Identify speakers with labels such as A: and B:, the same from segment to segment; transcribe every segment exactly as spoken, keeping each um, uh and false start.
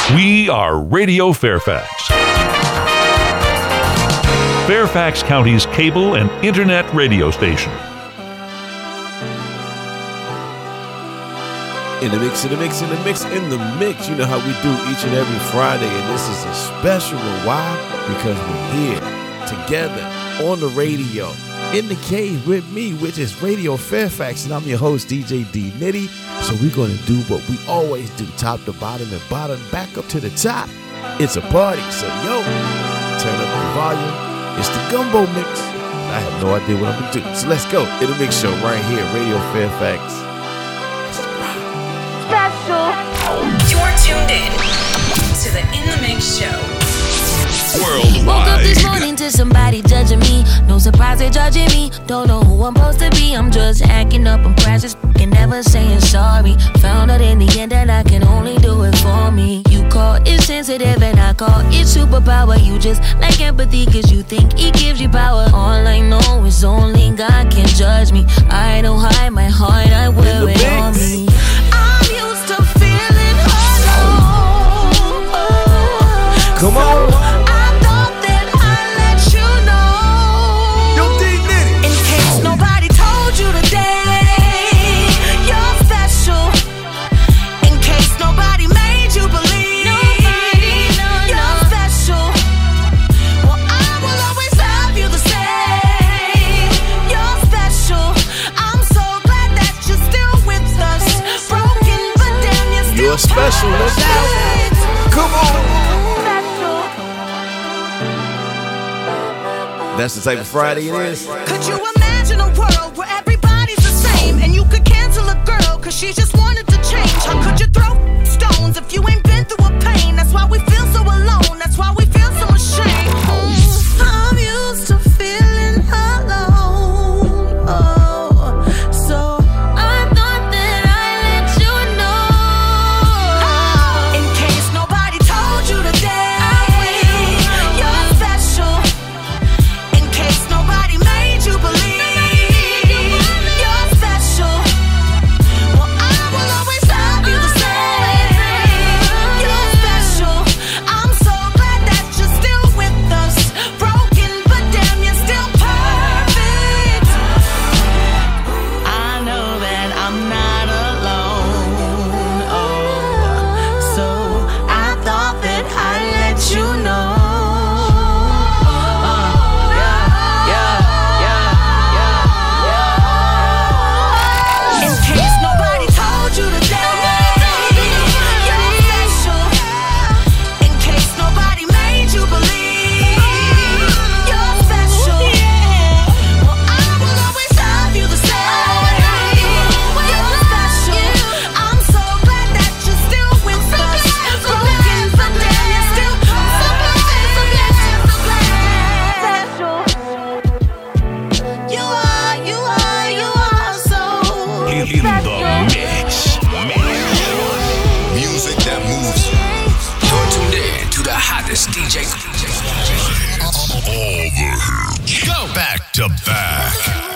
A: We are Radio Fairfax. Fairfax County's cable and internet radio station.
B: In the mix, in the mix, in the mix, in the mix. You know how we do each and every Friday, and this is a special one. Why? Because we're here together on the radio, in the cave with me, which is Radio Fairfax, and I'm your host, D J D Nitty. So we're going to do what we always do, top to bottom and bottom back up to the top. It's a party, so yo, turn up the volume. It's the Gumbo Mix. I have no idea what I'm going to do, so let's go. In the mix show right here, Radio Fairfax.
C: Special.
D: You're tuned in to the In the Mix show.
C: Worldwide. Woke up this morning to somebody judging me. No surprise they're judging me. Don't know who I'm supposed to be. I'm just acting up. I'm precious and never saying sorry. Found out in the end that I can only do it for me. You call it sensitive and I call it superpower. You just like empathy cause you think it gives you power. All I know is only God can judge me. I don't hide my heart, I wear it on me. I'm used to feeling alone.
B: Come on. Special, let's go. Come on. That's the type of Friday it is.
E: Could you imagine a world where everybody's the same and you could cancel a girl cause she just wanted to change? How could you throw stones if you ain't been through a pain? That's why we feel so alone. That's why we feel so ashamed. Mm. I'm used to feeling alone. Oh, so I thought that I let you know. In case nobody told you today, you're special. In case nobody made you believe you're special. Well, I will always love you the same. You're special. I'm so glad that you're still with us. Broken, but damn, you're still perfect. I know that I'm not alone. Oh, so I thought that I'd let you know. In case nobody told you today, you're special. In case nobody made you believe you're special. Well, I will always love you the same. You're special. I'm so glad that you're still with us. Broken, but damn, you're still special. You are, you are, you are so
A: In the mix.
F: Music that moves you. You're tuned in to the hottest D J. All the hits. Go back to back.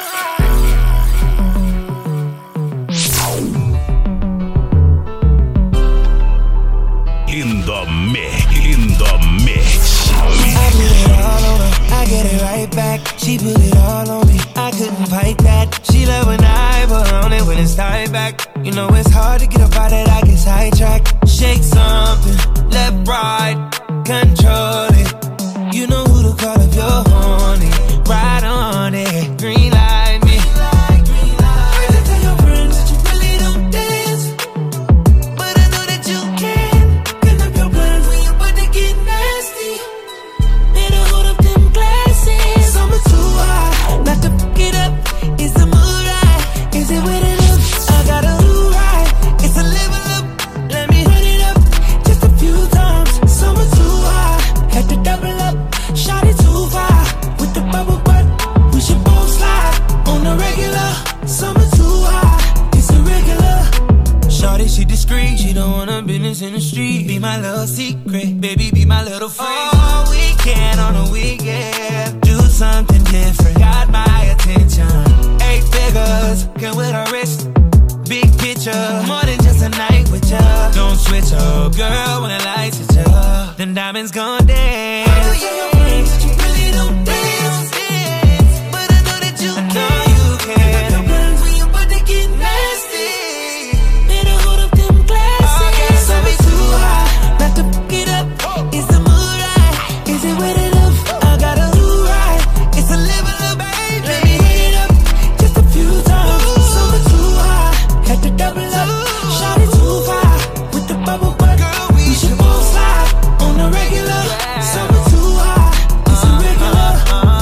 A: In the mix. In the mix.
G: I put it all on her, I get it right back. She put it all on me, I couldn't fight that. She love when I put her on it when it's time back. You know it's hard to get up out that I get sidetracked. Shake something, left, right, control it. You know who to call if you're horny. Ride on it, green light me. First I tell your friends that you really don't dance, but I know that you can. Clean up your plans when you're about to get nasty. Better hold up them glasses. Summer too hot, not to fuck it up. Is the mood right? Is it wet enough? I gotta do right. It's a level up. Let me run it up just a few times. Summer too hot, had to double up. Shot it too far with the bubble butt. We should both slide on the regular. Summer too hot, it's irregular. Shorty, she discreet. She don't want her business in the street. Be my little secret, baby, be my little freak. All weekend on a weekend, do something different. Got my attention. Eight figures, can with her wrist. Big picture, more than just a night with with ya. Don't switch up, girl, when the lights hit ya. Them diamonds gon' dance. Oh, yeah, your face, you really don't dance. But I know that you can. I know you can. The ones when you about to get nasty. Better hold up them glasses. I can't stop it too high. Not to fuck it up. Is the mood right? Is it wet enough? I gotta do right. It's a level up, baby. Let me hit it up just a few times. Summer too high. Had to double up. Shot it too far. With the bubble butt. Girl, we should both slide on the regular. Summer too high. It's a regular.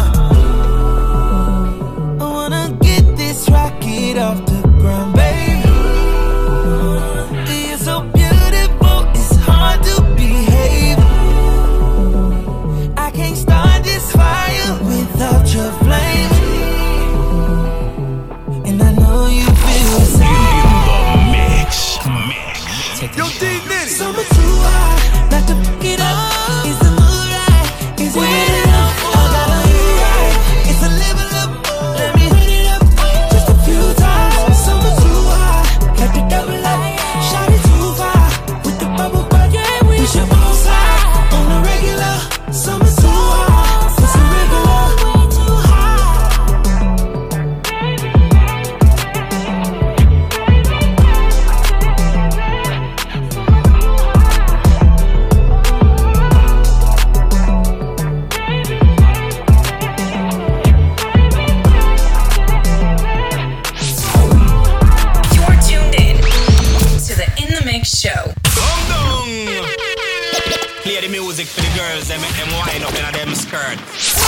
G: I wanna get this rocket off the ground, baby. You're so beautiful, it's hard to behave. I can't start this fire without your flame. And I know you feel the same.
F: The mix. Mix.
B: Yo, D Nitty.
G: Summer too high, not to fuck it up. Is the mood right? Is it wet enough? I gotta do right. It's a level up. Let me hit it up just a few times. Summer too high, had to double up. Shot it too far with the bubble butt. We should both slide on the regular. Summer too high, it's a regular. Way too high.
D: You're tuned in to the In the Mix show.
H: Come down. Play the music for the girls, they make them wind up in them skirt.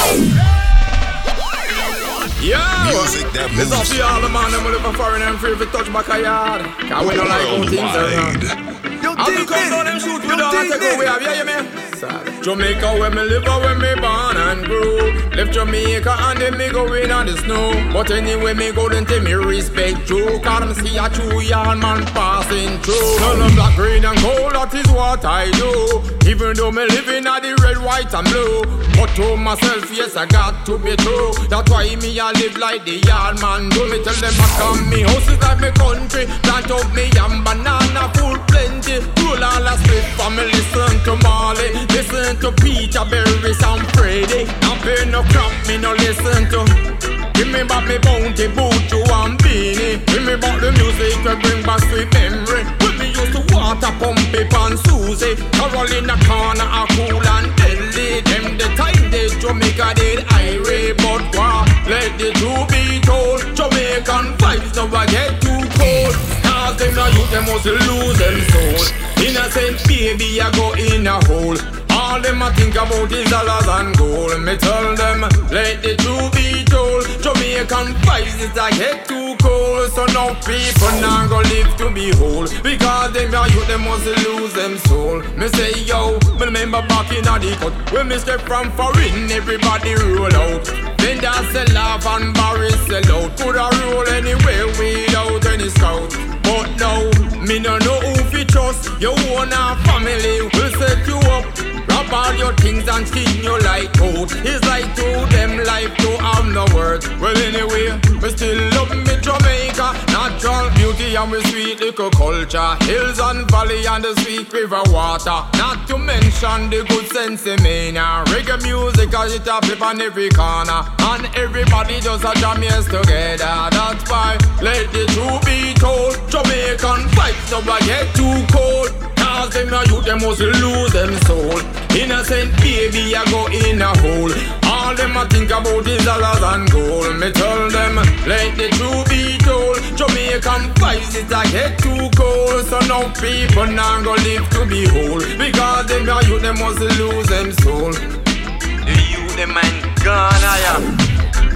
I: Yo,
F: Music that
I: this
F: moves.
I: up to all the man them live for foreign and free if it touch back a yard. Cause we don't like how things are done.
B: Yo,
I: I'll
B: D
I: come down
B: Nitty.
I: and shoot
B: Yo,
I: with the
B: D
I: take away. Have you hear me? Jamaica where me live or where me born and grew. Left Jamaica and then me go in on the snow. But anyway me go then take me respect true. Cause them see a true yarn man passing through. None of black, green and gold, that is what I do. Even though me living at the red, white and blue. But to myself, yes, I got to be true. That's why me I live like the yard man do. Me tell them I come, me house is like me country. Plant up me yam, banana, full plenty. Roll all a split for me, listen to Marley. Listen to Peter, Berry, Sam Freddy. Not pay no crap, me no listen to. Give me back me bounty, boot you and beanie. Give me back the music to bring back sweet memory. When me used to water pump it and Susie. Carolina corner, a cool and deadly. Them the time they Jamaica did irate. But what? Let the truth be told. Jamaican vibes never get too cold. Cause them no youth, them must lose them soul. Innocent baby, I go in a hole. All them I think about is dollars and gold. Me tell them, let the truth be told. Jamaican vibes is I get too cold. So now people now go live to be whole. Because them a youth, them must lose them soul. Me say yo, me remember back in a the cut. When me step from foreign, everybody roll out. Then that's a laugh and Barry sell out. Could a roll anywhere without any scout. But now, me no know who fi trust. Your own family will set you up. Wrap all your things and skin you like out. It's like to them life to have no words. Well anyway, we still love me Jamaica. Natural beauty and we sweet little culture. Hills and valley and the sweet river water. Not to mention the good sense in me now. Reggae music as it a flip on every corner. And everybody does a jam yes together. That's why let the truth be told. Jamaican vibes never get too cold. Cause them a youth, them must lose them soul. Innocent baby, I go in a hole. All them a think about is dollars and gold. Me tell them, let the truth be told. Jamaican vibes, it a get too cold. So now people now go live to be whole. Because them a youth, them must lose them soul. The youth, them man gone, I am.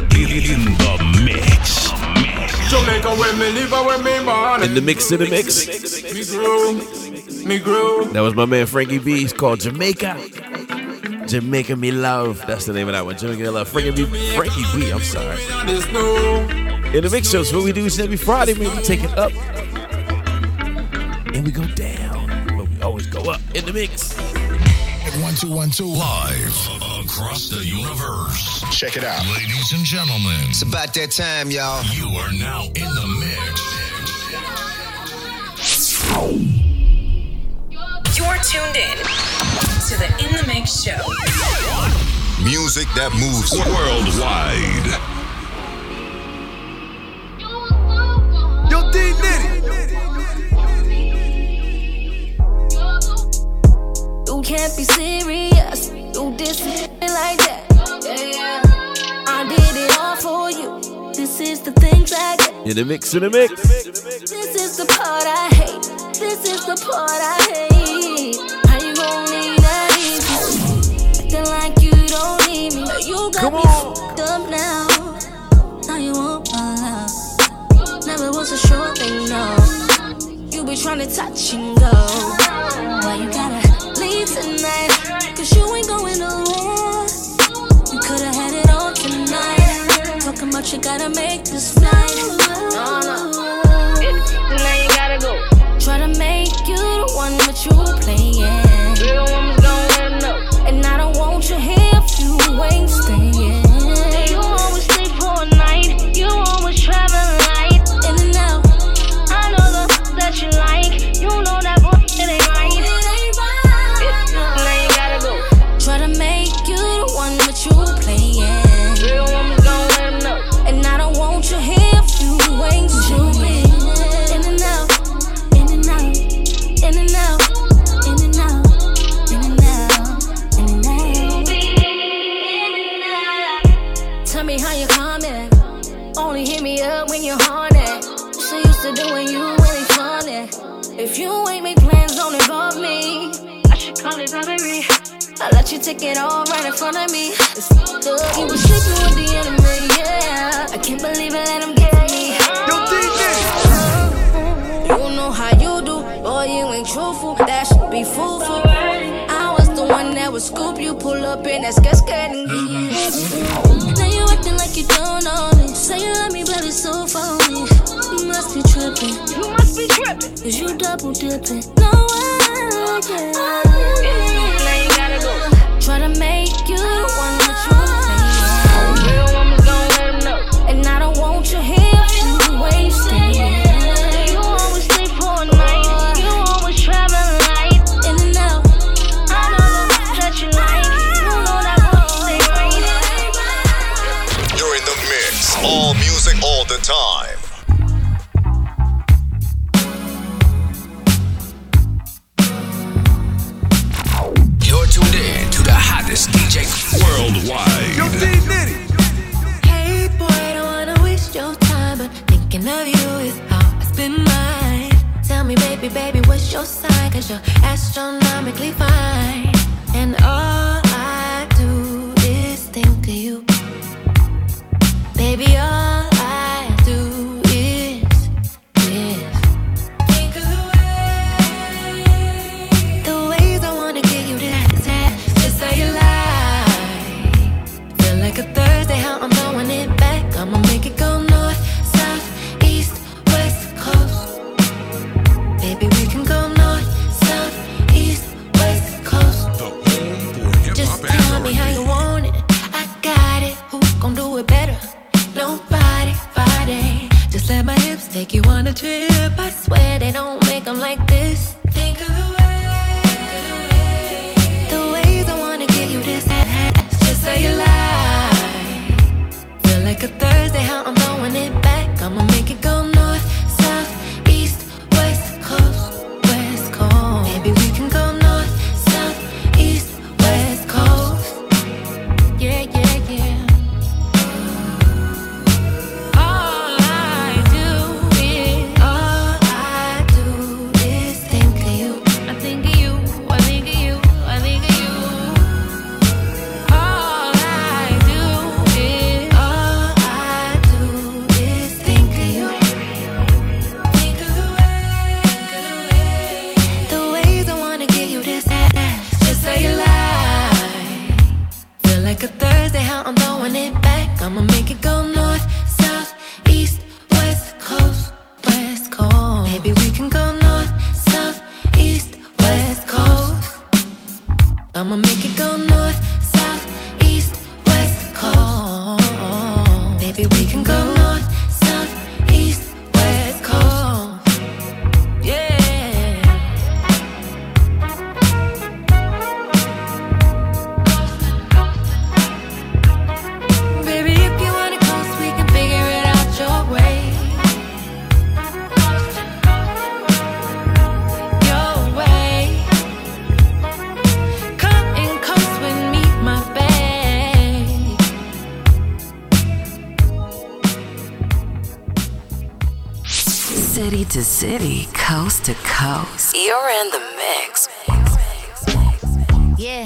F: In the mix.
I: Jamaica where me live and where me born.
B: In the mix, in the mix.
I: Me grow, me grow.
B: That was my man Frankie B. It's called Jamaica. Jamaica Me Love. That's the name of that one. Jamaica Me Love. Frankie B. Frankie B. I'm sorry. In the mix shows, what we do is every Friday, man, we take it up and we go down, but we always go up in the mix.
F: One, two, one, two. Live across the universe. Check it out. Ladies and gentlemen.
J: It's about that time, y'all.
F: You are now in the mix.
D: tuned in to the In the Mix show.
F: Music that moves worldwide.
K: Yo, D Nitty.
C: You can't be serious. You diss me like that. Yeah, yeah. I did it all for you. This is the things I get.
B: In the mix, in the mix.
C: This is the part I hate. This is the part I hate. How you gon' leave that easy? Acting like you don't need me. You got
B: Come
C: me
B: on.
C: fucked up now. Now you want my love. Never was a sure thing, no. You be trying to touch and go. Why you gotta leave tonight? Cause you ain't going nowhere. You could've had it all tonight. Talking about you gotta make this flight. No, no. Now you gotta go. Try to make you the one, but you playing. Real woman's gon' let know. And I don't want you here if you ain't staying. You always stay for a night. You always travel light. In and out. I know the that you like. You know that bullshit ain't right. It ain't right. Now you gotta go. Try to make you the one, but you playing. Real woman's gon' let know. And I don't want you here if you ain't staying. In and out. In and out. In and out. In and out. In and out. In and out. Tell me how you coming. Only hit me up when you're horny. So used to doing you really funny. If you ain't make plans, don't involve me. I should call it robbery. I let you take it all right in front of me. It's f***ed up. You was sleeping with the enemy, yeah. I can't believe it, let him get me.
K: Yo, D Nitty.
C: You know how you do, boy, you ain't truthful. That should be foolful. I was the one that would scoop you, pull up in that skirt skirt and get you. Now you acting like you don't know me. Say you love me, but it's so phony. You must be tripping. You must be tripping. Cause you double dipping. No way, yeah. Now you gotta go. Try to make you the one that you playing. Real woman's gon' let him know. And I don't want you here if you ain't staying. You always stay for a night. You always travel light. In and out. I know that you like. You know that won't stay right.
F: You're in the mix. All music, all the time. You're tuned in to the hottest D J worldwide.
K: Yo, D Nitty.
C: Hey boy, I don't wanna waste your time, but thinking of you is how I spend mine. Tell me, baby, baby, what's your sign? Cause you're astronomically fine. And all I do is think of you. Baby, all I do is, is think of the way, the ways I wanna get you to that. Just say you lie. Feel like a Thursday, how I'm throwing it back. I'ma make it go north, south, east, west coast. Baby, we can go north, south, east, west coast. Just tell me how you want it. I got it. Who gon' do it better? Nobody, body. Just let my hips take you on a trip. I swear they don't make them like this. Think of the way, the ways I wanna get you this. Just say you lie. Feel like a Thursday, how I'm throwing it back. I'ma make it go north, south, east, west coast, west coast. Maybe we can go north, south, east, west coast. Yeah, yeah, yeah. All I do is, all I do is think of you. I think of you, I think of you, I think of you. All I do is, all I do is think of you. Think of the way, the ways I wanna get you this. Just say you lie. Feel like a Thursday, how I'm throwing it back. I'ma make it go north, south, east, west coast, west coast. Maybe we can go north, south, east, west coast. I'ma make it go north, south, east, west coast. Maybe we can go north, south, east, west coast. Yeah. City to city, coast to coast. You're in the mix.
E: Yeah.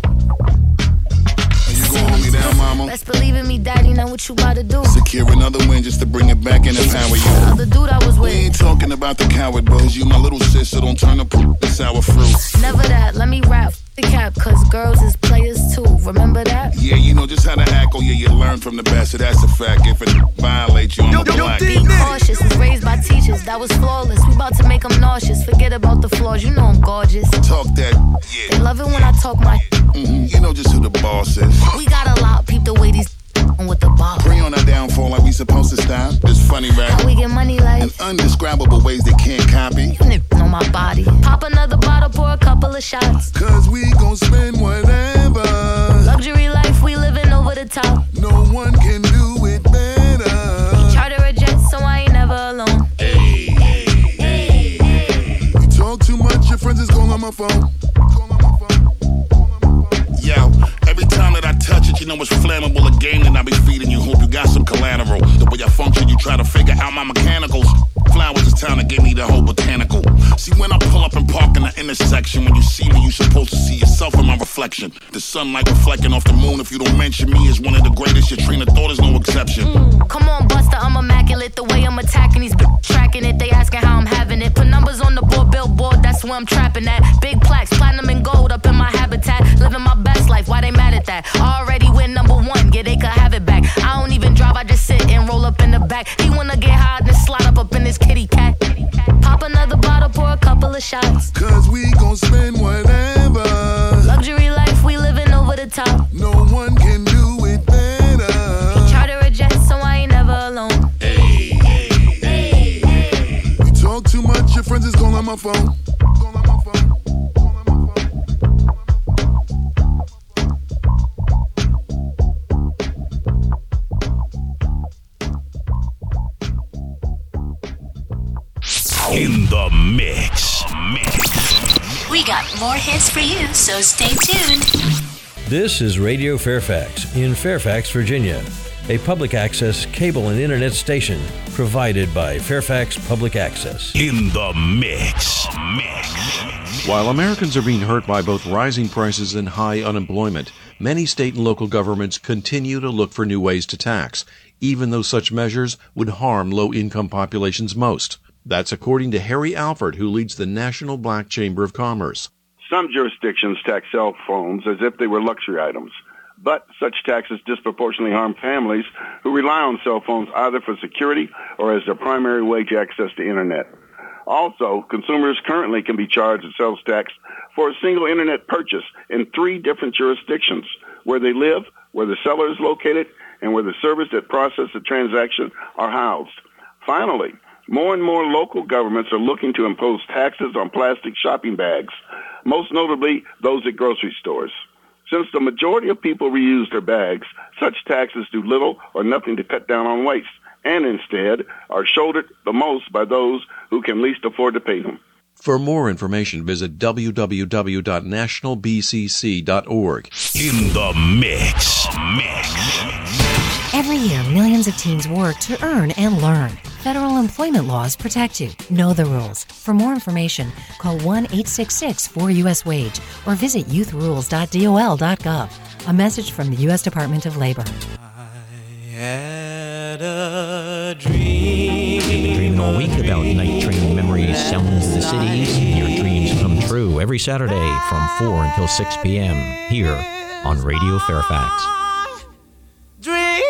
L: You gon' hold me down, mama?
E: Best believe in me, daddy, know what you about to do.
L: Secure another win just to bring it back and empower you.
E: The other dude I was with.
L: We ain't talking about the coward bros. You my little sister, don't turn the poop to sour fruit.
E: Never that, let me rap the cap, cause girls is players too. Remember that?
L: Yeah, you know just how to act, oh yeah, you learn from the best, so that's a fact. If it violates you, I'm a black.
E: Be cautious, was raised by teachers, that was flawless. We about to make them nauseous, forget about the flaws, you know I'm gorgeous.
L: Talk that, yeah.
E: They love it when I talk my
L: mm-hmm. You know just who the boss is.
E: We got a lot, peep the way these with the ball.
L: Bring on our downfall like we supposed to stop. It's funny, right?
E: How we get money like
L: in undescribable ways they can't copy.
E: You know my body. Pop another bottle, pour a couple of shots.
L: Cause we gon' spend whatever.
E: Luxury life, we living over the top.
L: No one can do it better.
E: Charter a jet, so I ain't never alone.
L: Hey, hey, hey, hey. You talk too much, your friends is calling on my phone. Yo, every time that I touch it, you know it's flammable. A game that I be feeding you. Hope you got some collateral. The way I function, you try to figure out my mechanicals. Flowers is town that gave me the whole botanical. See, when I pull up and park in the intersection, when you see me, you supposed to see yourself in my reflection. The sunlight reflecting off the moon, if you don't mention me, is one of the greatest. Your train of thought is no exception.
E: Mm, come on, Buster, I'm immaculate. The way I'm attacking these bitches, tracking it. They asking how I'm having it. Put numbers on the board, billboard, that's where I'm trapping at. Big plaques, platinum and gold up in my habitat. Living my best life, why they mad at that? Already win number one, yeah, they could have it back. I don't even drive, I just sit and roll up in the back. He wanna get high, then slide up up in this kitty cat. Pop another bottle, pour a couple of shots.
L: Cause we gon' spend whatever.
E: Luxury life, we living over the top.
L: No one can do it better.
E: Charter a jet, so I ain't never alone.
L: Hey, hey, hey, hey. You talk too much, your friends is calling on my phone.
A: In the mix. mix.
M: We got more hits for you, so stay tuned.
N: This is Radio Fairfax in Fairfax, Virginia, a public access cable and internet station provided by Fairfax Public Access.
A: In the mix. mix.
O: While Americans are being hurt by both rising prices and high unemployment, many state and local governments continue to look for new ways to tax, even though such measures would harm low-income populations most. That's according to Harry Alford, who leads the National Black Chamber of Commerce.
P: Some jurisdictions tax cell phones as if they were luxury items, but such taxes disproportionately harm families who rely on cell phones either for security or as their primary way to access the internet. Also, consumers currently can be charged a sales tax for a single internet purchase in three different jurisdictions: where they live, where the seller is located, and where the servers that process the transaction are housed. Finally, more and more local governments are looking to impose taxes on plastic shopping bags, most notably those at grocery stores. Since the majority of people reuse their bags, such taxes do little or nothing to cut down on waste, and instead are shouldered the most by those who can least afford to pay them.
O: For more information, visit w w w dot national b c c dot org.
A: In the mix. mix.
Q: Every year, millions of teens work to earn and learn. Federal employment laws protect you. Know the rules. For more information, call one eight six six four U S wage or visit youth rules dot d o l dot gov. A message from the U S Department of Labor.
R: I had a dream. You've been dreaming all week about night train memories, sounds of the cities. Your dreams come true every Saturday from four until six p.m. here on Radio Fairfax.
G: Dream.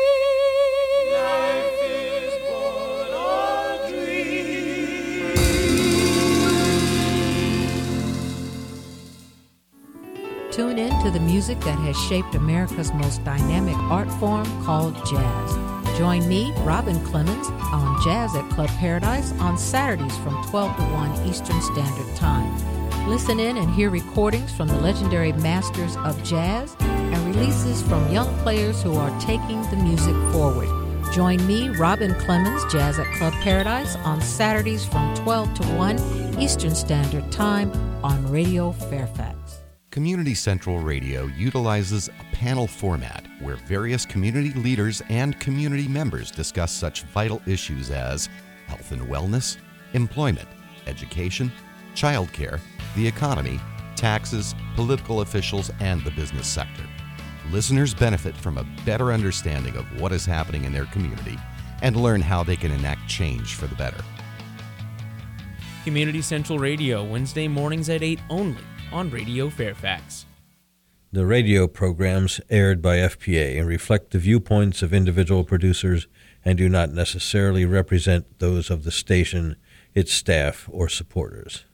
S: Tune in to the music that has shaped America's most dynamic art form called jazz. Join me, Robin Clemens, on Jazz at Club Paradise on Saturdays from twelve to one Eastern Standard Time. Listen in and hear recordings from the legendary masters of jazz and releases from young players who are taking the music forward. Join me, Robin Clemens, Jazz at Club Paradise on Saturdays from twelve to one Eastern Standard Time on Radio Fairfax.
T: Community Central Radio utilizes a panel format where various community leaders and community members discuss such vital issues as health and wellness, employment, education, childcare, the economy, taxes, political officials, and the business sector. Listeners benefit from a better understanding of what is happening in their community and learn how they can enact change for the better.
U: Community Central Radio, Wednesday mornings at eight only on Radio Fairfax.
N: The radio programs aired by F P A reflect the viewpoints of individual producers and do not necessarily represent those of the station, its staff, or supporters.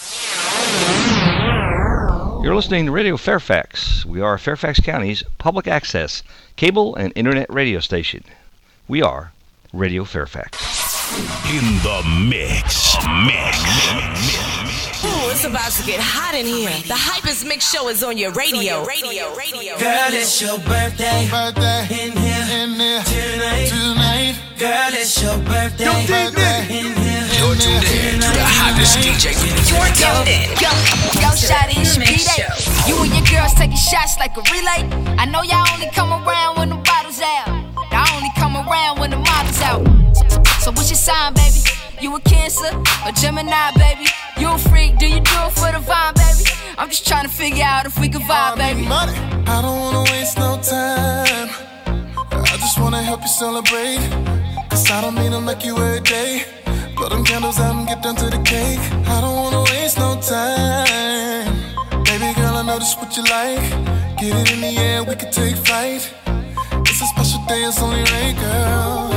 V: You're listening to Radio Fairfax. We are Fairfax County's public access cable and internet radio station. We are Radio Fairfax.
F: In the mix. Mix.
E: Ooh, it's about to get hot in here. The Hypest Mix Show is on your radio. Radio, radio.
G: Girl, it's your birthday. Birthday. In here. In here. Tonight. Tonight. Girl, it's your birthday. Birthday. In here.
F: You're tuned in to the hottest D J.
E: You're tuned in.
W: Yo, yo, shawty, it's B-Day. You and your girls taking shots like a relay. I know y'all only come around when the bottles out. Y'all only come around when the model's out. So what's your sign, baby? You a Cancer or Gemini, baby? You a freak, do you do it for the vibe, baby? I'm just trying to figure out if we can vibe, baby.
G: Money. I don't wanna waste no time. I just wanna help you celebrate. Cause I don't mean to make you every day. Blow them candles out and get down to the cake. I don't wanna waste no time. Baby girl, I know this what you like. Get it in the air, we can take flight. It's a special day, it's only right, girl.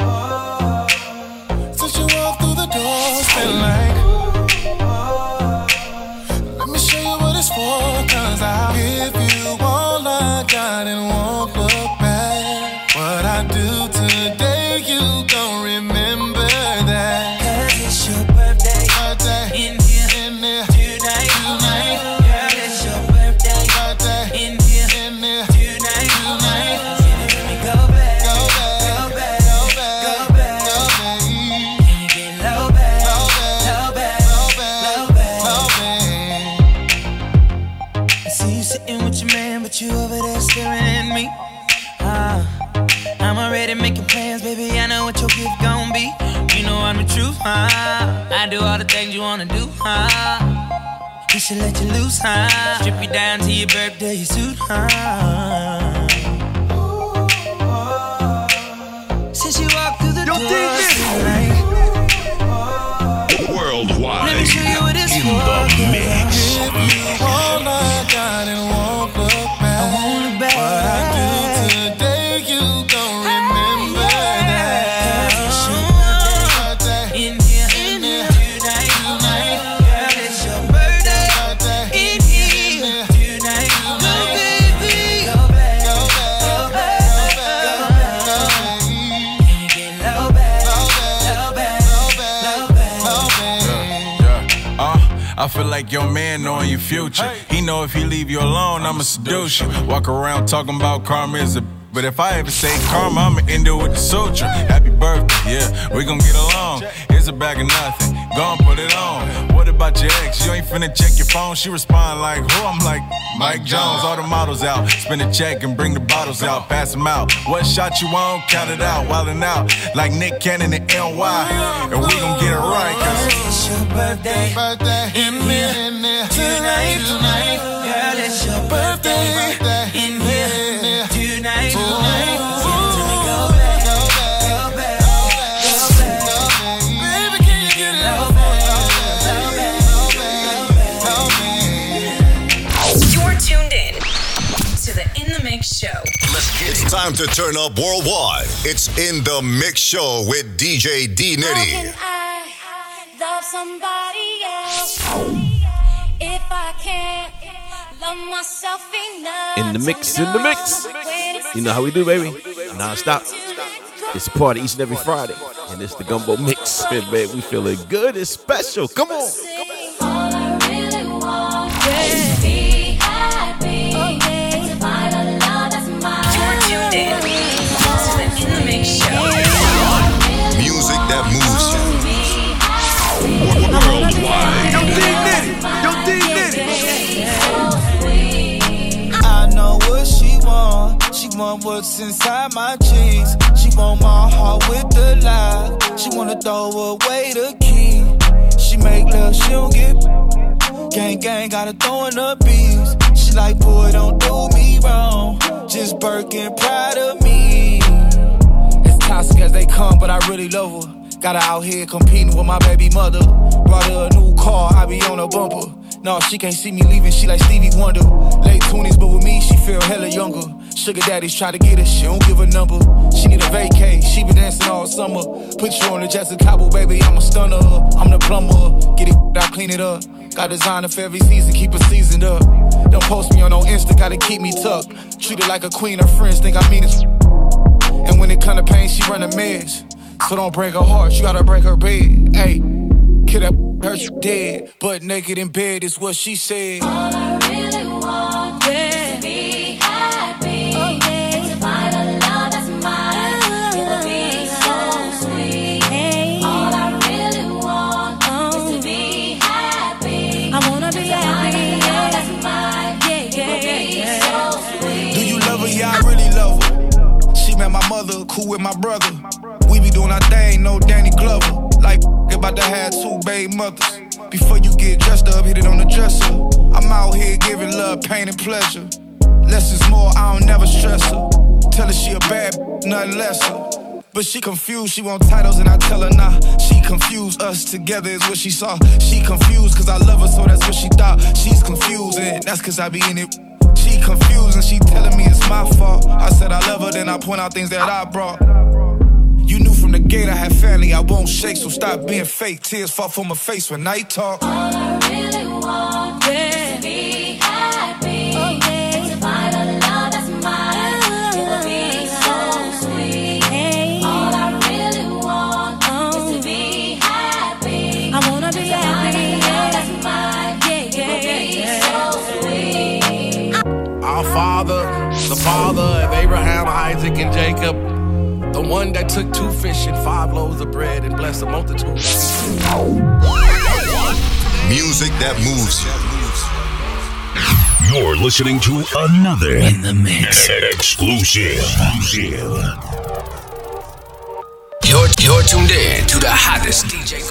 G: Since you walk through the door, it's been like, let me show you what it's for. Cause I'll give you all I got and won't look back. What I do today, you gon' remember that. Cause it's your birthday. Birthday. In here. In here. Tonight. Tonight. Girl, it's your birthday. Birthday. In here. In here. Tonight. Tonight. Go back. Go back. Go back. Go back. Go back. Go back. Can you get low back? Low back. Low back. Low back. Low back. I see you sitting with your man, but you over there staring at me. Ah. I'm already making plans, baby, I know what your gift gon' be. You know I'm the truth, huh? I do all the things you wanna do, huh? We should let you loose, huh? Strip you down to your birthday suit, huh? Since you walked through the door, like,
F: Worldwide.
G: let me show you what it's
F: in
G: for.
F: the mix.
G: All I got and won't look back. I won't look back. What I do today, you gon' remember that. It's your birthday. In here, in here, tonight, tonight. Girl, it's your birthday. In here, tonight, tonight. Baby, go back, go back, go back, go back, go back. Can you get low back, low back, low back, low back, low back?
X: Yeah, uh, I feel like your man knowing your future. He know if he leave you alone, I'ma seduce you. Walk around talking about karma is a, but if I ever say karma, I'ma end it with the suture. Happy birthday, yeah, we gon' get along. Here's a bag of nothing, gon' put it on. What about your ex? You ain't finna check your phone. She respond like, who? I'm like, Mike Jones. All the models out, spin a check and bring the bottles out, pass them out. What shot you on? Count it out, wildin' out like Nick Cannon and N Y. And we gon' get it right, cause
G: it's your birthday, birthday, in here, in here, tonight, tonight, girl, it's your birthday, in here, tonight, tonight, go back, go back, go back, go back, go back, baby, can you get it low back, low back,
D: You're tuned in to the In the Mix Show.
F: Let's get
Y: It's time to turn up worldwide. It's In the Mix Show with D J D Nitty.
W: Love somebody else if I can't love myself enough.
B: In the mix, in the mix. You know how we do, baby. Non-stop. It's a party each and every Friday. And it's the Gumbo Mix. And man, we feeling good. It's special. Come on.
W: All I really want is to be happy. To find a love that's mine.
D: You're tuned in to the In the Mix Show.
Y: Music that moves you.
K: Worldwide. Yo, D Nitty. Yo, D Nitty.
G: I know what she want. She want what's inside my jeans. She want my heart with the lie. She wanna throw away the key. make love, she don't get. Gang, gang, gotta throwing up beats. She like, boy, don't do me wrong. Just Birkin, proud of me. As toxic as they come, but I really love her. Got her out here competing with my baby mother. Brought her a new car, I be on her bumper. No, she can't see me leaving, she like Stevie Wonder. Late twenties, but with me, she feel hella younger. Sugar daddies try to get her, she don't give a number. She need a vacay, she been dancing all summer. Put you on the Jessica Cabo, baby, I'm a stunner. I'm the plumber, get it, I clean it up. Got designer for every season, keep it seasoned up. Don't post me on no Insta, gotta keep me tucked. Treat her like a queen, her friends think I mean it. And when it come to pain, she run a mess. So don't break her heart, you gotta break her bed. Hey, kid, that hurt you dead. But naked in bed is what she said.
E: All I really want yeah. is to be happy. Oh, yeah. And to find a love that's mine. It would be so sweet. Hey. All I really want oh. is to be happy. I wanna be happy. Yeah. That's mine. Yeah, yeah, it would be yeah. so sweet.
G: Do you love her? Yeah, I really love her. She met my mother, cool with my brother. We be doing our thing, no Danny Glover. Like about to have two baby mothers. Before you get dressed up, hit it on the dresser. I'm out here giving love, pain and pleasure. Less is more, I don't never stress her. Tell her she a bad, nothing lesser. But she confused, she want titles and I tell her nah. She confused, us together is what she saw. She confused cause I love her, so that's what she thought. She's confused and that's cause I be in it. She confused and she telling me it's my fault. I said I love her, then I point out things that I brought. You knew from the gate I had family, I won't shake, so stop being fake. Tears fall from my face when night talk.
E: All I really want yeah. is to be happy. Oh, yeah. And to find a love that's mine. It would be so sweet. Hey. All I really want oh. is to be happy. I wanna be happy. Yeah. That's mine. Yeah, yeah, it would be yeah. so sweet.
C: Our Father, the Father of Abraham, Isaac, and Jacob. The one that took two fish and five loaves of bread and blessed a multitude.
Y: Music that moves
A: you. You're listening to another In the Mix exclusive.
F: You're, you're tuned in to the hottest D J.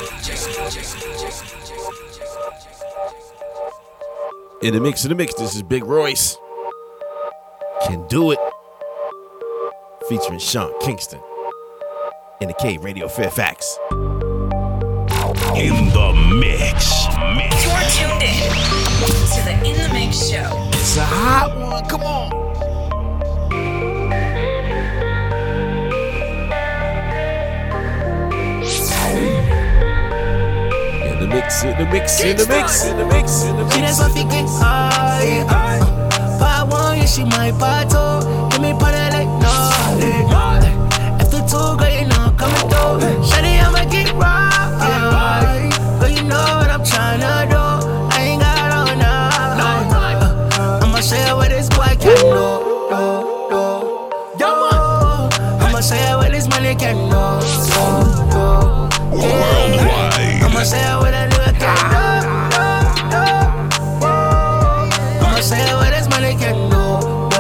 B: In the mix, in the mix, this is Big Royce. Can do it. Featuring Sean Kingston in the K Radio Fairfax.
A: In the mix.
D: You're tuned in to the In the Mix show.
B: It's a hot one. Come on. In the mix, in the mix, in the mix, in the mix, in the mix.
G: She just want to get high. Part one, yeah, she my battle. Give me part of like no. If the two great, you know, coming through. Shawty, I'ma get right. But you know what I'm trying to do. I ain't got all night. I'ma share what this boy can do. I'ma share what this money can do.
A: Worldwide.
G: I'ma share what I do can do. I'ma share what this money can do.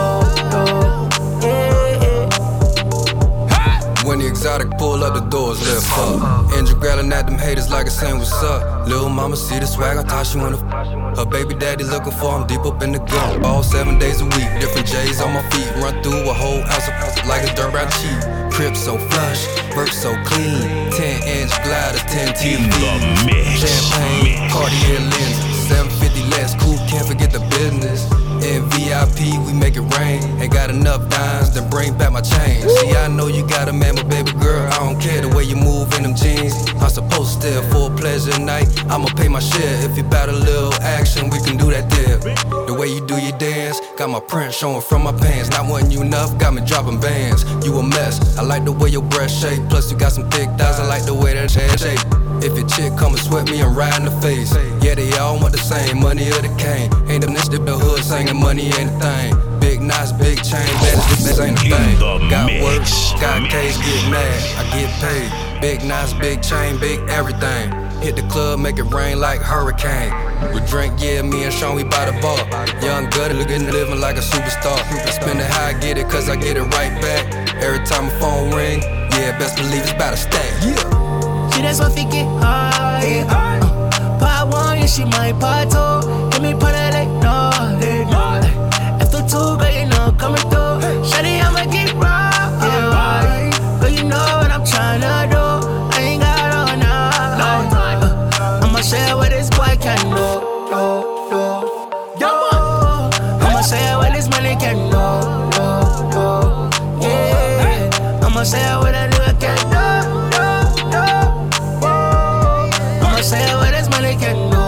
H: When the exotic pull up, the doors lift up. Andrew growling at them haters like a saying what's up. Lil' mama see the swag, I thought she wanna f- her baby daddy looking for him deep up in the gun. All seven days a week, different J's on my feet. Run through a whole ounce of like a dirt brown cheese. Crib so flush, work so clean. Ten inch glider, ten T V. Champagne, Cartier lens, seven fifty less. Cool, can't forget the business. In V I P, we make it rain. Ain't got enough dimes, then bring back my chain. See, I know you got a man, but baby girl, I don't care the way you move in them jeans. I'm supposed to stay for a pleasure night. I'ma pay my share. If you bout a little action, we can do that there. The way you do your dance, got my print showing from my pants. Not wanting you enough, got me dropping bands. You a mess. I like the way your breast shape. Plus you got some thick thighs. I like the way that head shape. If your chick come and sweat me and ride in the face, yeah, they all want the same money or the cane. Ain't them this the hood singing money ain't a thing. Big nice, big chain, baddest this ain't a thing. Got work, got case, get mad, I get paid. Big nice, big chain, big everything. Hit the club, make it rain like hurricane. We drink, yeah, me and Sean, we by the bar. Young Gutty, looking living like a superstar. I spend it how I get it, cause I get it right back. Every time my phone ring, yeah, best believe it's about to stack. Yeah.
G: She just want to get high. Part one, yeah, she my part two. Hit me put it like no, no. After two, girl, you know coming through. Shawty, I'ma keep rockin'. Girl, you know what I'm tryna do. I ain't got all night. Uh, I'ma share what this boy can do. do, do. I'ma share what this money can do. do, do. Yeah. I'ma share what I do can do. do, do. I'ma share what this money can do.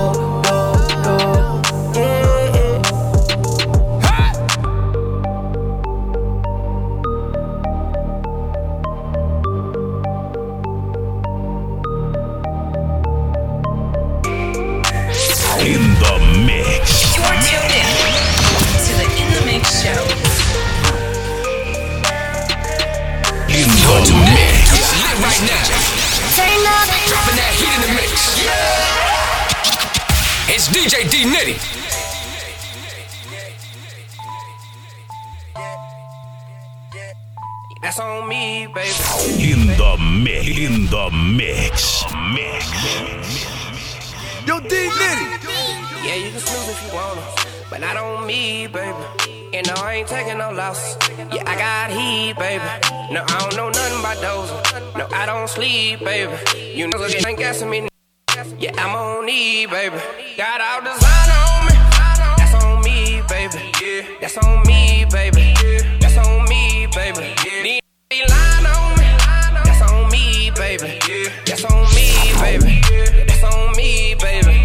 A: In the mix.
D: You're tuned in to the In the Mix show.
A: In the mix.
F: It's lit right now.
E: Turn up.
F: Dropping that heat in the mix. Yeah. It's D J D Nitty.
G: That's on me, baby.
A: In the mix. In the mix. Mix.
K: Yo, D Nitty.
G: Yeah, you can snooze if you wanna, but not on me, baby. And no, I ain't taking no loss. Yeah, I got heat, baby. No, I don't know nothing about those. No, I don't sleep, baby. You know, you ain't guessing me. Yeah, I'm on E, baby. Got all design on me. That's on me, baby. Yeah, that's on me, baby. That's on me, baby. Need line on me. That's on me, baby. That's on me, baby. That's on me, baby.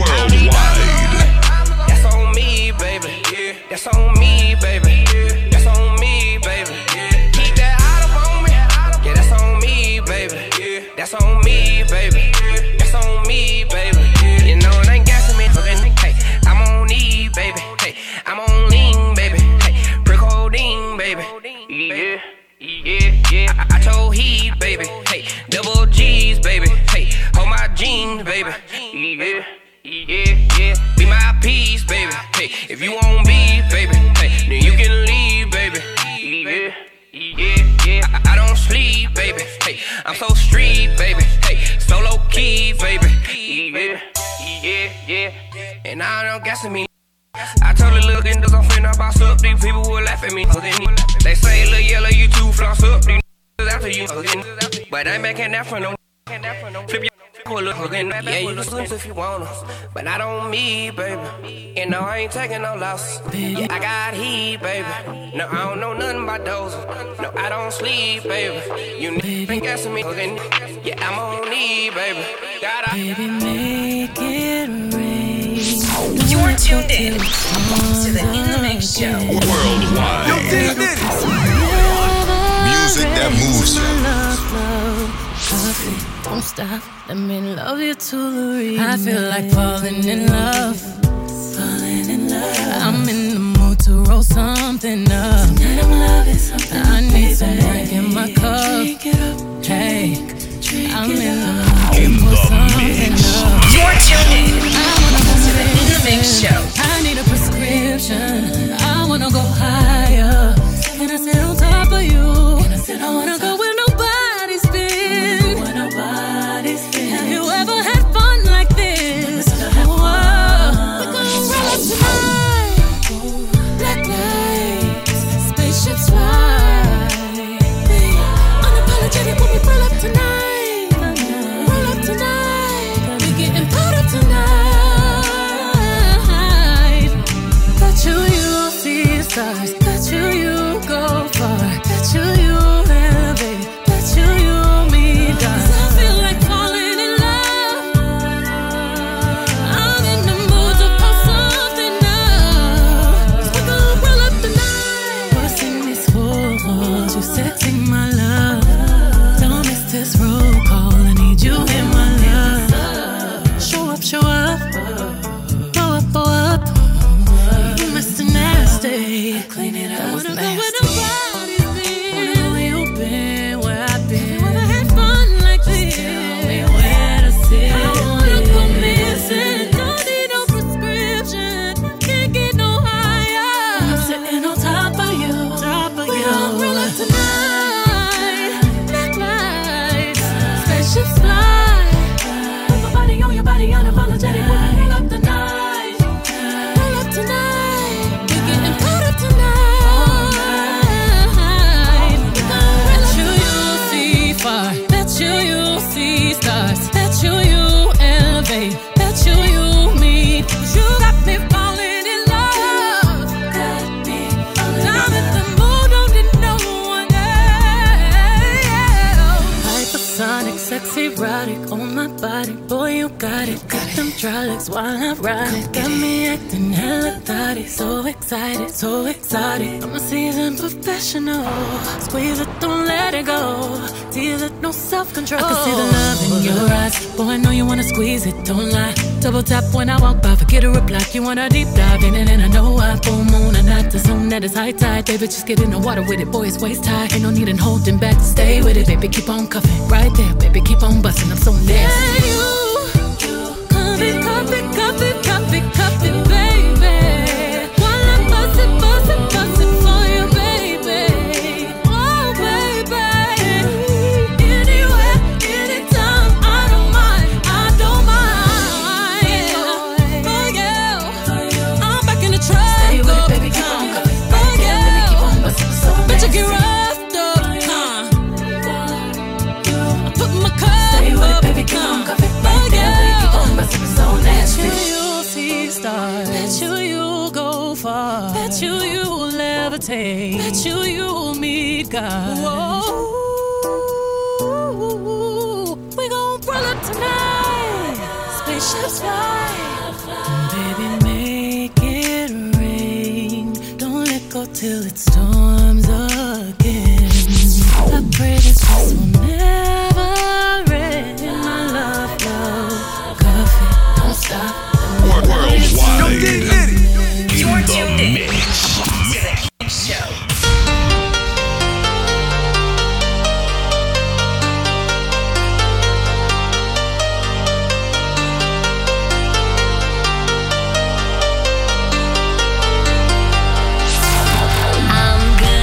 G: That's on me, baby. That's on me, baby. That's on me, baby. Keep that out up on me. Yeah, that's on me, baby. That's on me, baby. That's on me, baby. You know it ain't gassing me. Hey, I'm on E, baby. Hey, I'm on lean, baby. Hey, brick holding, baby. Yeah, yeah, yeah. I, I told heat, baby. Hey, double G's, baby. Hey, hold my jeans, baby. Yeah. Yeah, yeah, be my piece, baby. Hey, if you won't be, baby, hey, then you can leave, baby. Yeah, yeah, yeah. I, I don't sleep, baby. Hey, I'm so street, baby. Hey, so low key, baby. Yeah, yeah, yeah. And I don't guess me. I totally look into some finna boss up. These people will laugh at me. They say, look yellow, you too floss up. These after you, but I ain't making that for no. Flip your. Yeah, you can swim if you wanna, but not on me, baby. And no, I ain't taking no loss. Yeah, I got heat, baby. No, I don't know nothing about those. No, I don't sleep, baby. You ain't guessing me. Yeah, I'm on E, baby. Gotta baby, make it rain.
D: You're tuned in to the In the Mix show.
Y: Worldwide.
K: Yo, D Nitty.
Y: Music that moves
I: you. Don't stop, let me love you to the reason. I feel like falling in love. Falling in love. I'm in the mood to roll something up. Tonight I'm loving something. I need baby. Some drink in my cup. Drink it up. Hey, drink I'm in the mood for something up.
D: You're tuned in to the In the Mix show.
I: I need a prescription. I wanna go higher. Can I sit on top of you? Can I sit I wanna go where nobody's been. Where nobody's been. Have you ever had fun like this? Whoa. We're gonna roll up tonight. Black lights, spaceships fly. Unapologetic when we roll up tonight. Roll up tonight. We're getting powder tonight. Bet you you'll see stars. Bet you you go far. Bet you you elevate. Bet you you meet God. I feel like falling in love. I'm in the mood to pop something up. We're gonna roll up the night. Busting these walls, you sexy my love. Don't miss this roll call. I need you in my love. Show up, show up. Blow up, blow up. You Mister Nasty. Clean it up. I wanna go where nobody's been. Wanna know where you've been, where I've been. Have you ever had fun like this? Tell me where to sit. I don't wanna go missing. Don't need no prescription. Can't get no higher. I'm sitting on top of you. Top of we you. Gon' roll up tonight. Black lights, spaceships fly. Put my body on your body, unapologetic. hydraulics while I ride. Got me acting hella thotty, so excited, so excited. I'm a seasoned professional. Squeeze it, don't let it go. Tease it, no self-control. I can see the love in your eyes. Boy, I know you wanna squeeze it, don't lie. Double tap when I walk by, forget a reply. You wanna deep dive in it, and I know I full moon and not the zone that is high tide. Baby, just get in the water with it, boy, it's waist high. Ain't no need in holding back to stay with it, baby, keep on cuffing. Right there, baby, keep on busting, I'm so nasty. Yeah, you. Cup it, cup it, cup it, cup it, cup it, baby. While I bust it, bust it, bust it for you, baby. Oh, baby. Anywhere, anytime, I don't mind, I don't mind. Oh, yeah. I'm back in the trap. Stay with it, baby, keep on cupping. Oh, yeah. Keep on busting, so nasty. Bet you get roughed up, huh? I put my cup Stay with it, baby, keep on cupping. Oh, yeah. So nasty. Bet you you'll see stars. Bet you you'll go far. Bet you you'll levitate. Bet you you'll meet God. Whoa, we gon' roll up tonight. Spaceships fly. Baby, make it rain. Don't let go till it storms again. I pray this this will never end. My love, love. Don't stop.
Y: Worldwide.
D: You're tuned in to the Mix Show.
W: I'm good.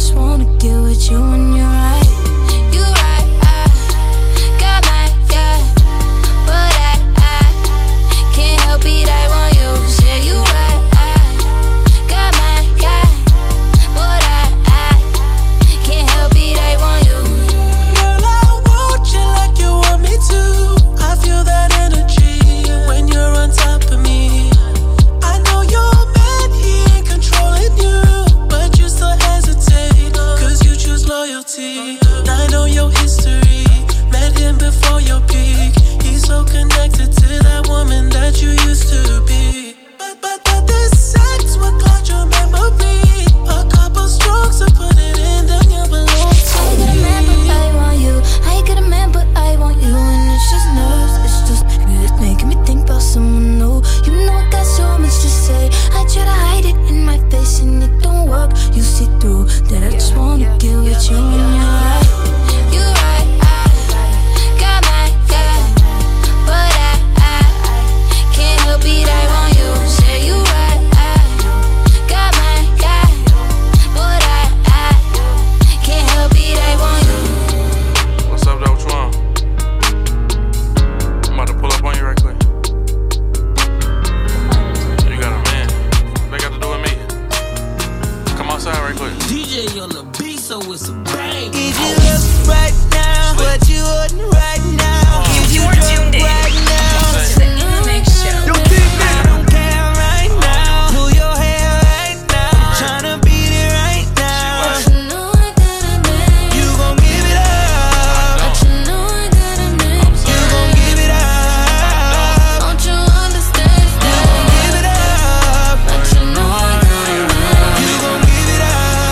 W: just wanna get with you when you're right. You right, I got my yeah, but I, I can't help it, I want you. Say you right, I got my yeah, but I, I can't help it, I want you.
G: Girl, I want you like you want me to. I feel that energy when you're on top of me. I know your man, he ain't controlling you, but you still hesitate, cause you choose loyalty. I know your history, met him before your peak. He's so connected to that woman that you used to be. But, but, but this sex will cloud your memory. A couple strokes to put it in, then you belong to
W: I get a man, but I want you. I get a man, but I want you. And it's just nerves, it's just it's making me think about someone new. You know I got so much to say. I try to hide it in my face and it don't work. You see through that I just wanna get with you when you're right. You right, I got my yeah, but I, I can't help it, I want you. Say you right, I got my yeah, but I, I can't help it, I want you.
C: What's up, though? What you want? I'm about to pull up on you right quick. You got a man. What they got to do with me? Come outside right quick.
G: D J on the beat, so it's a bang. If you look right now, what you holding right now? If you
D: You're tuned in
G: right now,
D: to the In the Mix Show.
G: Yo, I don't care right now. Pull your hair right now. Tryna beat it right now.
W: You know I got a man.
G: You gon' give it up.
W: You know I got a man.
G: You gon' give it up.
W: Don't you understand?
G: You gon' give it up.
W: But you know I got a man.
G: You gon' give it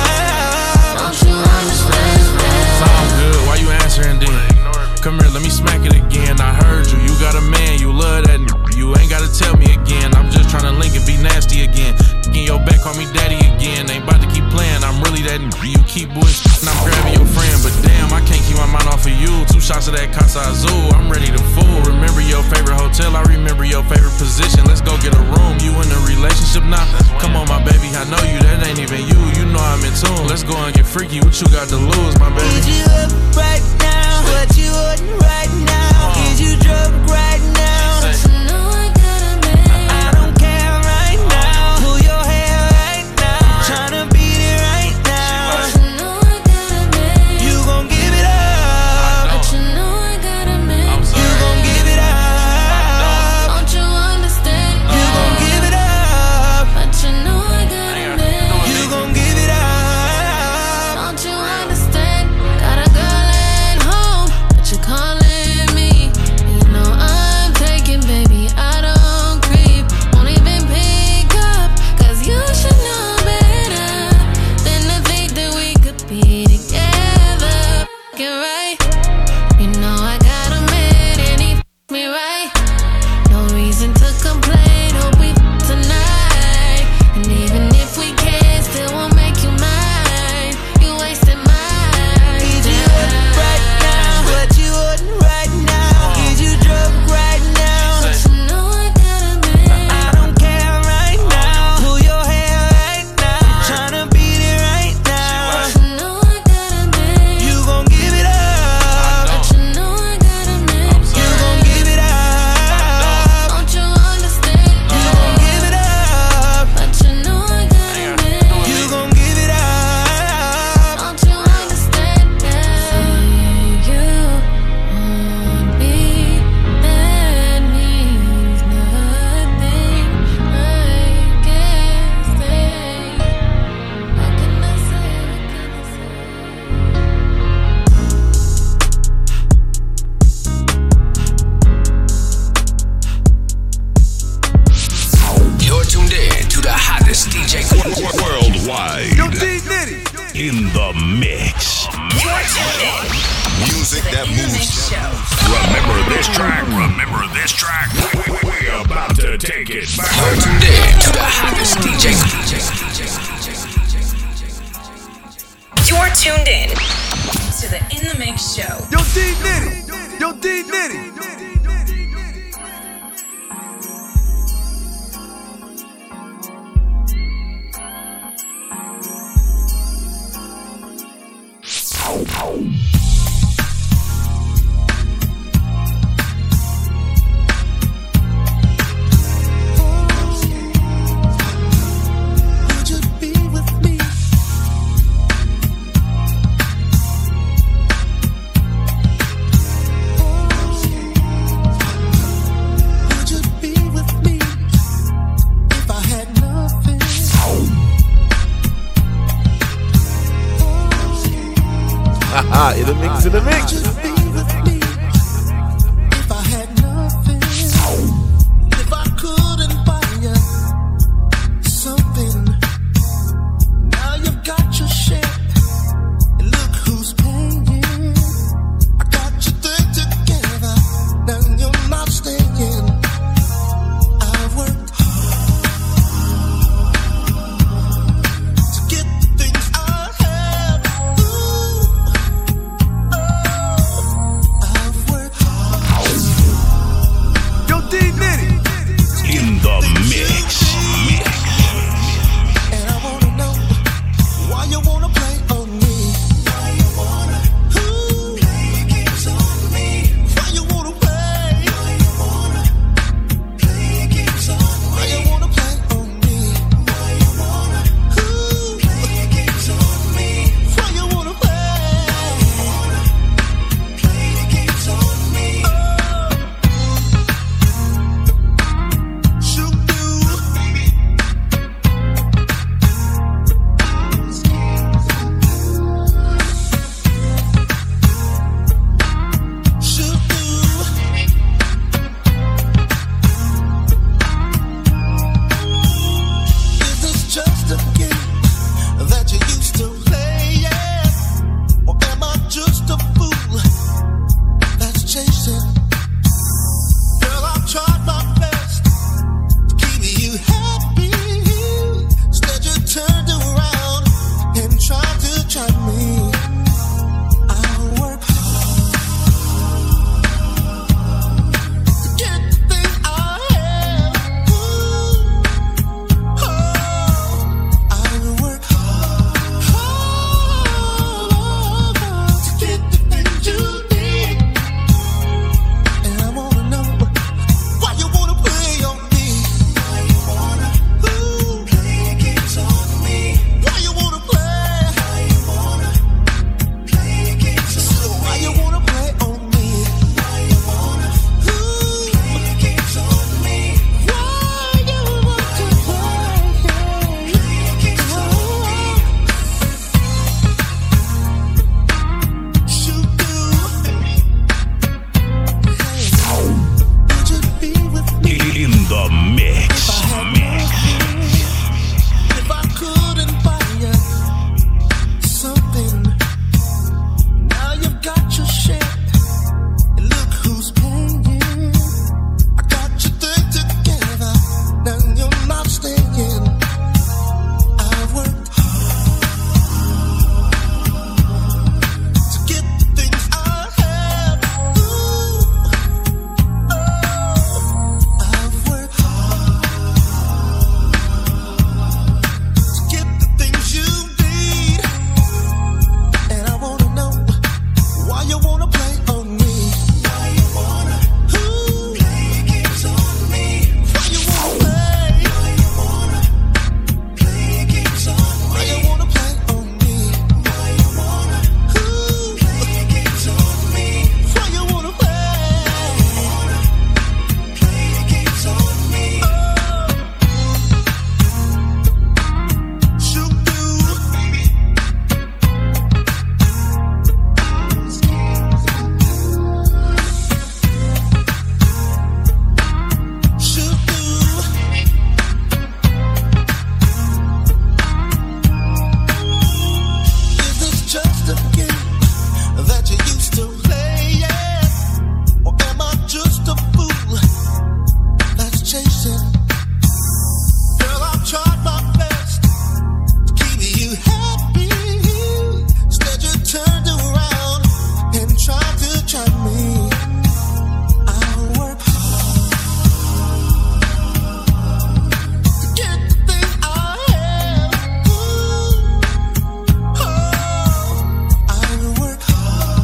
G: up.
W: Don't you understand?
C: Sound good. Why you answering then? Come here, let me smack it again. I heard you. You got a man. You love that. You ain't gotta tell me again. I'm just tryna link and be nasty again. In your back, call me daddy again. Ain't about to keep playing. I'm really that. You keep bush and I'm grabbing your friend. But damn, I can't keep my mind off of you. Two shots of that Casa Azul. I'm ready to fool. Remember your favorite hotel. I remember your favorite position. Let's go get a room. You in a relationship now? Come on, my baby. I know you. That ain't even you. You know I'm in tune. Let's go and get freaky. What you got to lose, my baby?
G: Is you up right now? What you holding right now? Is you drunk right now?
W: You know I got a man.
G: I don't care right now. Pull your hair right now. Tryna beat it right now.
W: You know I got a man.
G: You gon' give it up.
W: But you know I got a man.
G: You gon' give it up.
W: Don't you understand?
G: You gon' give it up.
W: But you know I got a man.
G: You gon' give it up.
W: Don't you understand? Got a girl at home, but you calling me. You know I'm taking, baby, I don't creep. Won't even pick up, cause you should know better than to think that we could be together. Get right. You know I got a man and he f me right. No reason to complain, hope we f tonight. And even if we can't, still won't make you mine. You wasted mine.
G: Is you up right now? What you holding right now? Is you drunk right now?
W: You know I got a man.
G: I don't care right now. Pull your hair right now. Tryna beat it right now.
W: You know I got a man.
G: You gon' give it up.
W: But you know I got a man.
G: You gon' give it up.
W: Don't you understand?
G: You gon' give it up.
W: But you know I got a man.
G: You gon' give it up.
W: Don't you understand? Say you want me, that means nothing. I can't stay. What can I say? What can I say?
F: You're tuned in to the hottest D J
Y: Worldwide.
K: Yo, D Nitty.
Y: In the mix.
D: You're tuned in
Y: Music
D: to the
Y: that
D: In the Mix
Y: moves.
D: Show.
Y: Remember this track. Remember this track. We're about to take it back.
F: You're tuned in to the hottest D J.
D: You're tuned in to the In the Mix Show.
K: Yo, D Nitty. Yo, D Nitty.
B: In the mix, in the mix.
G: If I had nothing, if I couldn't buy you something, now you've got your share, and look who's paying. I got your thing together, now you're not staying. I've worked hard to get the things I have. Ooh.
Y: In the mix.
G: And I wanna know why you wanna play on me. Why you wanna ooh, play games on me. Why you wanna play? Why you wanna play games on me. Why you wanna play on me. Why you wanna ooh, play games on me. Why you wanna play? Play games on me. Shoot you. Shoot you. Is this just a game that you used to play, yeah? Or am I just a fool that's chasing? Girl, I've tried my best to keep you happy. Instead you turned around and tried to trap me. I work hard to get the things I have. Ooh, oh, I work hard, hard to get the things you need. And I wanna know why you wanna play on me. Why you wanna ooh, play games on me. Why you wanna play? Why you wanna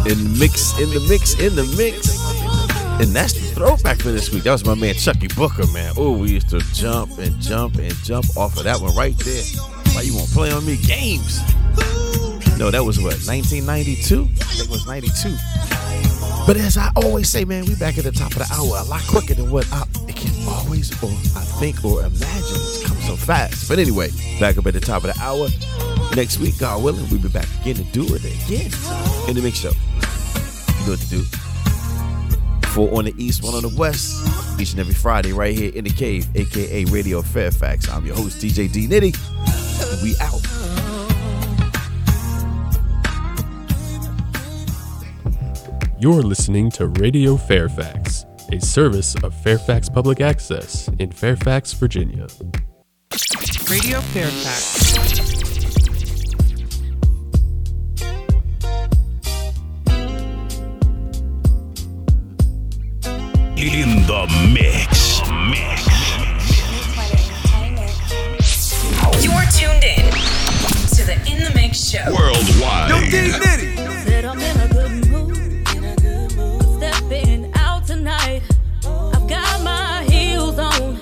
B: In the mix, in the mix, in the mix. And that's the throwback for this week. That was my man Chucky Booker, man. Oh, we used to jump and jump and jump off of that one right there. Why you won't play on me games? No, that was what, nineteen ninety-two? I think it was ninety-two. But as I always say, man, we back at the top of the hour a lot quicker than what I it can always or I think or imagine. It's come so fast. But anyway, back up at the top of the hour. Next week, God willing, we'll be back again to do it again in the Mix Show. You know what to do. Four on the east, one on the west. Each and every Friday right here in the cave, a k a. Radio Fairfax. I'm your host, D J D Nitty. And we out.
J: You're listening to Radio Fairfax, a service of Fairfax Public Access in Fairfax, Virginia.
L: Radio Fairfax.
Y: In the mix. Mix.
D: You're tuned in to the In the Mix Show.
Y: Worldwide.
K: Yo, D Nitty.
I: Said I'm in a good mood. Stepping out tonight. I've got my heels on.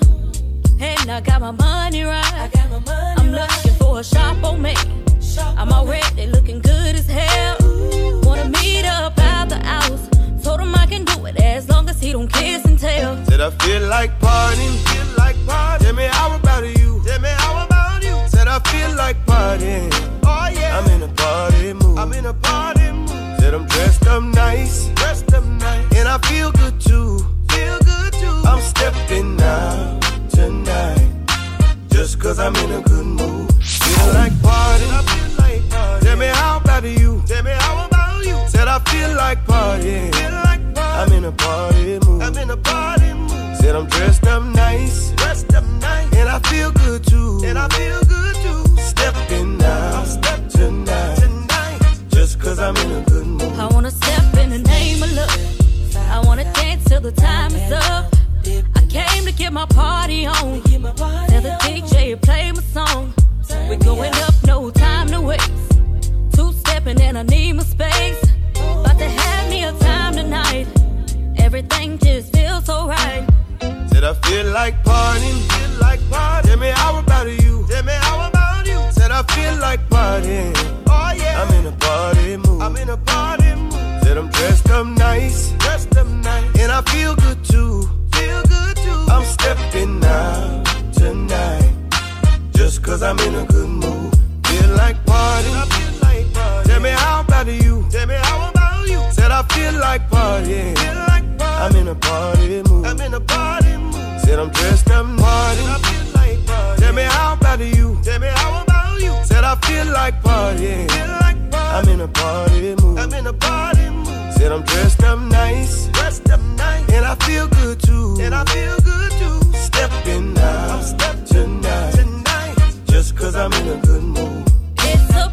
I: And I got my money right. I'm looking for a sharp old man. I'm already looking good as hell. Wanna meet up at the house. Told him I can do it as long as he don't kiss and tell.
K: Said I feel like partying, feel like partying. Tell me how about you? Tell me how about you? Said I feel like partying. Oh yeah, I'm in a party mood. I'm in a party mood. Said I'm dressed up nice, dressed up nice, and I feel good too. Feel good too. I'm stepping out tonight, just 'cause I'm in a good mood. Feel like partying. I feel like partying. Tell me how about you? Tell me how about you? Said I feel like partying. I'm in a party mood. I'm in a party mood. Said I'm dressed up nice, dressed up nice, and I feel good too. And I feel good too. Stepping out step tonight, tonight, just 'cause I'm in a good mood.
I: I wanna step in the name of love. I wanna dance till the time is up. I came to get my party on. Tell the D J to play my song. We're going up, no time to waste. Two stepping and I need my space. About to have me a time tonight. Everything just feels so right.
K: Said I feel like partying, feel like partying. Tell me how about you? Tell me how about you? Said I feel like partying. Oh yeah, I'm in a party mood. I'm in a party mood. Said I'm dressed up nice, dressed up nice, and I feel good too. Feel good too. I'm stepping out tonight, just 'cause I'm in a good mood. Feel like partying. I feel like partying. Tell me how about you? Tell me how about you? Said I feel like partying. Feel like I'm in a party mood. I'm in a party mood. Said I'm dressed up party. I feel like party. Tell me how about you? Tell me how about you? Said I feel like partying. Feel like party. I'm in a party mood. I'm in a party mood. Said I'm dressed up nice, dressed up nice, and I feel good too. And I feel good too. Stepping out, I'm stepping tonight, tonight, just 'cause I'm in a good mood.
I: It's a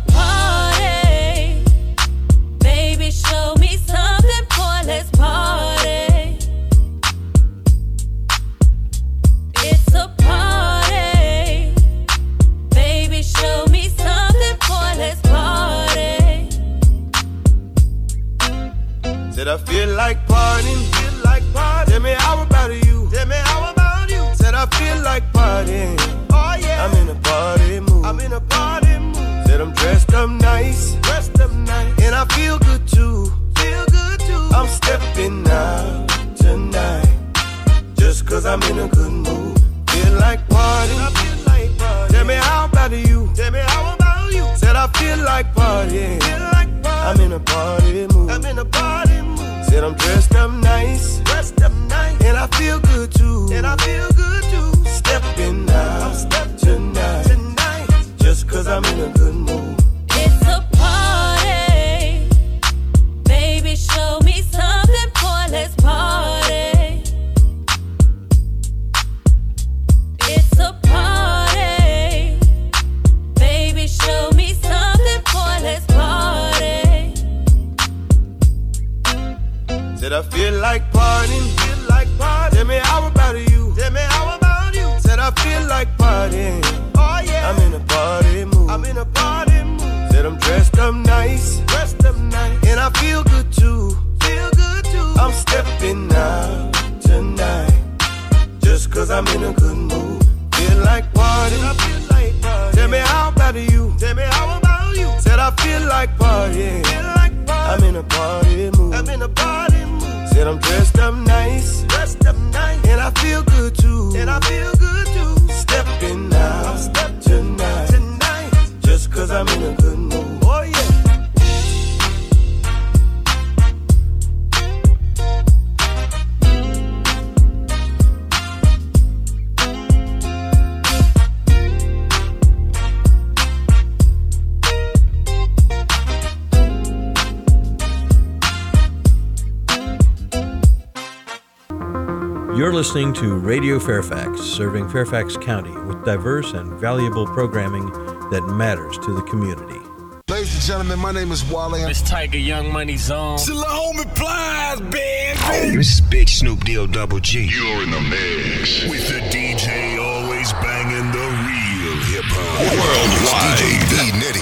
I: party, baby. Show me something, boy. Let's party. It's a party, baby. Show me something, boy. Let's party.
K: Said I feel like partying, feel like partying. Tell me how about you? Tell me how about you? Said I feel like partying. Oh yeah, I'm in a party mood. I'm in a party mood. Said I'm dressed up nice, dressed up nice, and I feel good too. Feel good too. I'm stepping out tonight, just 'cause I'm in a good mood. Feel like partying. I feel like partying. Tell me how about you? Tell me how about you? Said I feel like partying. Feel like partying. I'm in a party mood. I'm in a party mood. Said I'm dressed up nice, dressed up nice, and I feel good too. And I feel good too. Stepping out, I'm stepping tonight, tonight, just 'cause I'm in a good mood.
I: It's a party, baby. Show me something, boy. Let's party. It's a party, baby. Show me something, boy. Let's party.
K: Said I feel like partying, feel like partying. Tell me how about you? Tell me how about you? Said I feel like partying. Oh yeah, I'm in a party mood. I'm in a party mood. Said I'm dressed up nice, dressed up nice, and I feel good too. Feel good too. I'm stepping out tonight, just cause I'm in a good mood. Feel like party. I feel like party. Tell me how about you? Tell me how about you? Said I feel like party. Feel like party. I'm in a party mood. I'm in a party mood. Said I'm dressed up nice. Dressed up nice. And I feel good too. And I feel good too. Stepping out. I'm stepping tonight. Tonight. Just cause I'm in a good mood. Oh yeah.
N: You're listening to Radio Fairfax, serving Fairfax County with diverse and valuable programming that matters to the community.
M: Ladies and gentlemen, my name is Wale.
O: It's Tiger Young Money Zone.
M: It's the homie Plies, baby.
P: Oh, this is Big Snoop Deal Double G.
Y: You're in the mix with the D J always banging the real hip hop. Worldwide, D J D Nitty.